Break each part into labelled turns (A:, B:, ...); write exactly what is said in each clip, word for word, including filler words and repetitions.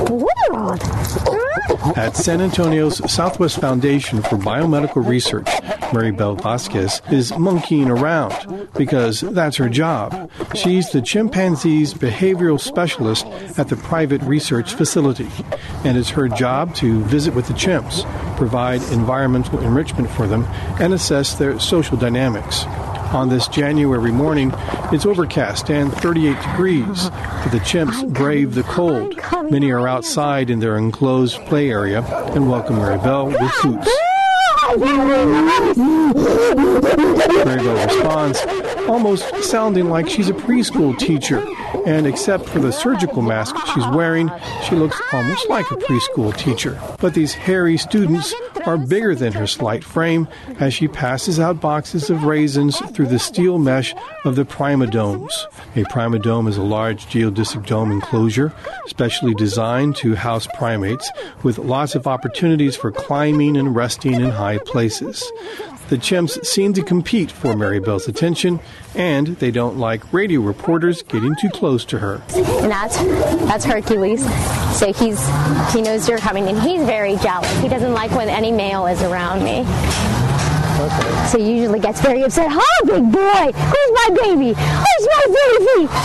A: world.
B: At San Antonio's Southwest Foundation for Biomedical Research, Maribel Vasquez is monkeying around because that's her job. She's the chimpanzee's behavioral specialist at the private research facility, and it's her job to visit with the chimps, provide environmental enrichment for them, and assess their social dynamics. On this January morning, it's overcast and thirty-eight degrees, but the chimps brave the cold. Many are outside in their enclosed play area and welcome Maribel with hoots. Maribel responds, almost sounding like she's a preschool teacher, and except for the surgical mask she's wearing, she looks almost like a preschool teacher. But these hairy students are bigger than her slight frame as she passes out boxes of raisins through the steel mesh of the primadomes. A primadome is a large geodesic dome enclosure specially designed to house primates with lots of opportunities for climbing and resting in high places. The chimps seem to compete for Maribel's attention, and they don't like radio reporters getting too close to her.
A: And that's that's Hercules. So he's he knows you're coming, and he's very jealous. He doesn't like when any male is around me. Okay. So he usually gets very upset. Hi, big boy. Who's my baby? Who's my baby?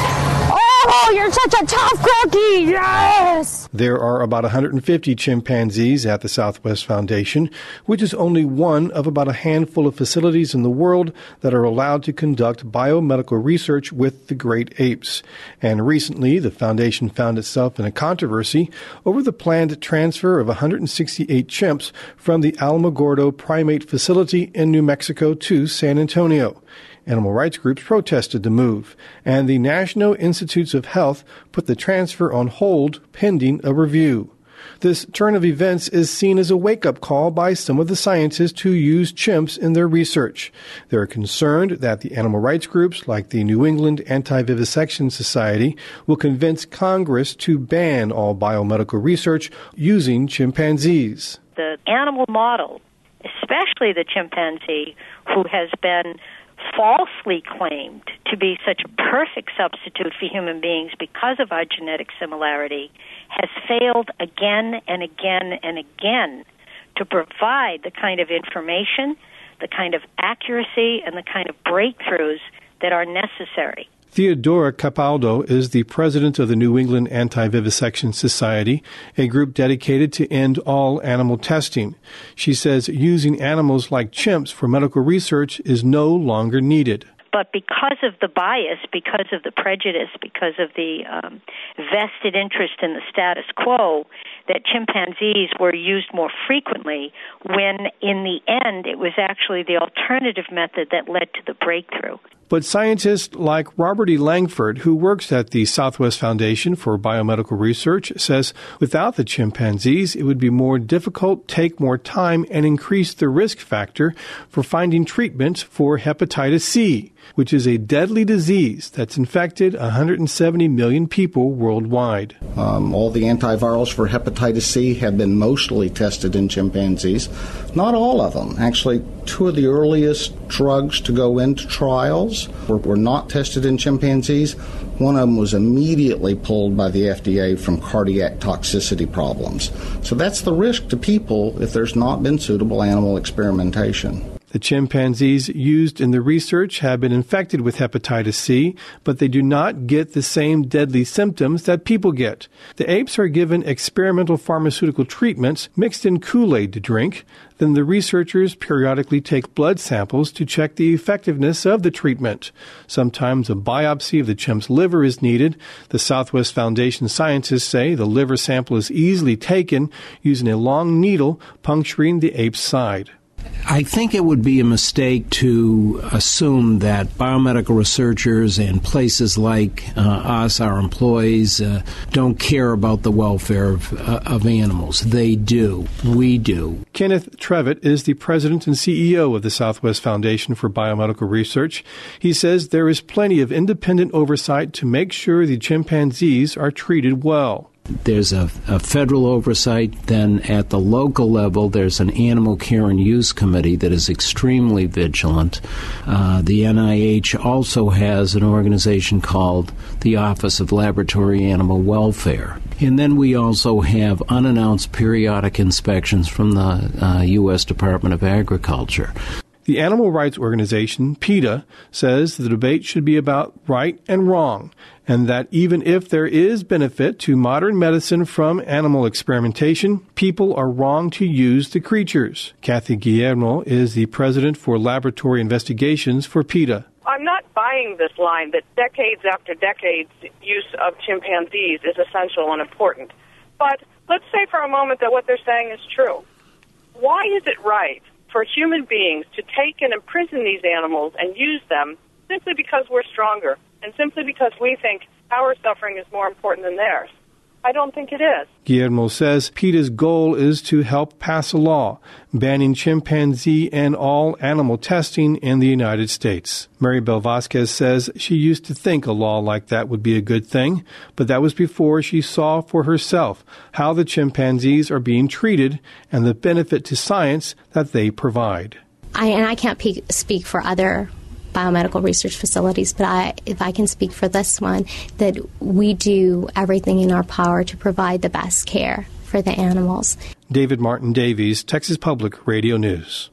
A: Oh, you're such a tough cookie. Yes.
B: There are about one hundred fifty chimpanzees at the Southwest Foundation, which is only one of about a handful of facilities in the world that are allowed to conduct biomedical research with the great apes. And recently, the foundation found itself in a controversy over the planned transfer of one hundred sixty-eight chimps from the Alamogordo Primate Facility in New Mexico to San Antonio. Animal rights groups protested the move, and the National Institutes of Health put the transfer on hold pending a review. This turn of events is seen as a wake-up call by some of the scientists who use chimps in their research. They're concerned that the animal rights groups, like the New England Anti-Vivisection Society, will convince Congress to ban all biomedical research using chimpanzees.
C: The animal model, especially the chimpanzee, who has been falsely claimed to be such a perfect substitute for human beings because of our genetic similarity, has failed again and again and again to provide the kind of information, the kind of accuracy, and the kind of breakthroughs that are necessary.
B: Theodora Capaldo is the president of the New England Anti-Vivisection Society, a group dedicated to end all animal testing. She says using animals like chimps for medical research is no longer needed.
C: But because of the bias, because of the prejudice, because of the um, vested interest in the status quo, that chimpanzees were used more frequently when, in the end, it was actually the alternative method that led to the breakthrough.
B: But scientists like Robert E. Langford, who works at the Southwest Foundation for Biomedical Research, says without the chimpanzees, it would be more difficult, take more time, and increase the risk factor for finding treatments for hepatitis C, which is a deadly disease that's infected one hundred seventy million people worldwide.
D: Um, all the antivirals for hepatitis C have been mostly tested in chimpanzees. Not all of them. Actually, two of the earliest drugs to go into trials were, were not tested in chimpanzees. One of them was immediately pulled by the F D A from cardiac toxicity problems. So that's the risk to people if there's not been suitable animal experimentation.
B: The chimpanzees used in the research have been infected with hepatitis C, but they do not get the same deadly symptoms that people get. The apes are given experimental pharmaceutical treatments mixed in Kool-Aid to drink. Then the researchers periodically take blood samples to check the effectiveness of the treatment. Sometimes a biopsy of the chimp's liver is needed. The Southwest Foundation scientists say the liver sample is easily taken using a long needle puncturing the ape's side.
E: I think it would be a mistake to assume that biomedical researchers and places like uh, us, our employees, uh, don't care about the welfare of, uh, of animals. They do. We do.
B: Kenneth Trevitt is the president and C E O of the Southwest Foundation for Biomedical Research. He says there is plenty of independent oversight to make sure the chimpanzees are treated well.
E: There's a, a federal oversight. Then at the local level, there's an Animal Care and Use Committee that is extremely vigilant. Uh, the N I H also has an organization called the Office of Laboratory Animal Welfare. And then we also have unannounced periodic inspections from the uh, U S Department of Agriculture.
B: The animal rights organization, PETA, says the debate should be about right and wrong, and that even if there is benefit to modern medicine from animal experimentation, people are wrong to use the creatures. Kathy Guillermo is the president for laboratory investigations for PETA.
F: I'm not buying this line that decades after decades use of chimpanzees is essential and important. But let's say for a moment that what they're saying is true. Why is it right for human beings to take and imprison these animals and use them simply because we're stronger and simply because we think our suffering is more important than theirs? I don't think it is.
B: Guillermo says PETA's goal is to help pass a law banning chimpanzee and all animal testing in the United States. Maribel Vasquez says she used to think a law like that would be a good thing, but that was before she saw for herself how the chimpanzees are being treated and the benefit to science that they provide.
A: I, and I can't pe- speak for other biomedical research facilities, but I, if I can speak for this one, that we do everything in our power to provide the best care for the animals.
B: David Martin Davies, Texas Public Radio News.